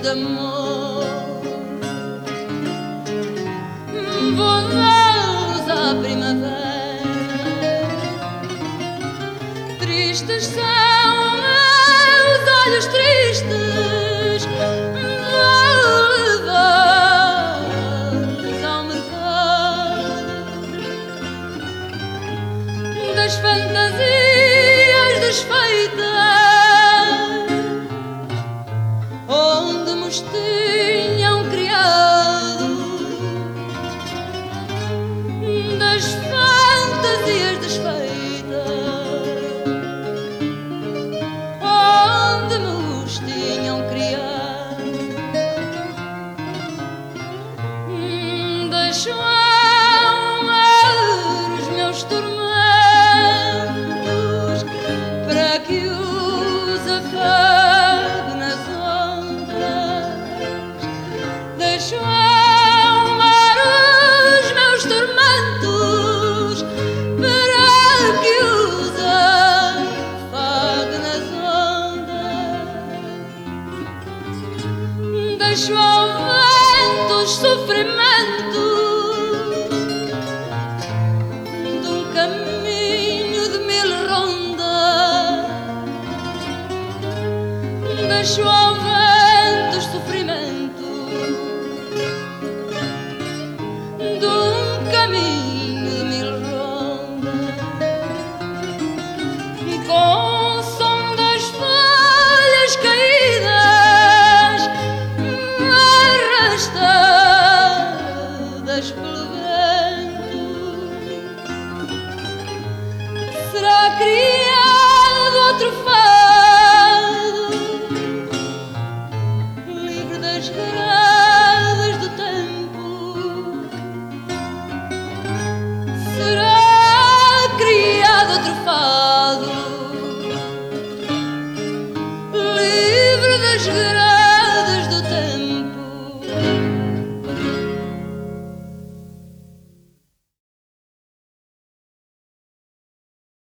de amor. Volvamos à primavera, tristes são meus olhos tristes, levados ao mercado das fantasias desfeitas, onde nos tinham criado, das fantasias desfeitas, onde nos tinham criado. Deixam os meus tormentos para que os afague nas ondas. Deixam os meus tormentos para que os afague nas ondas. Deixo ao vento os sofrimentos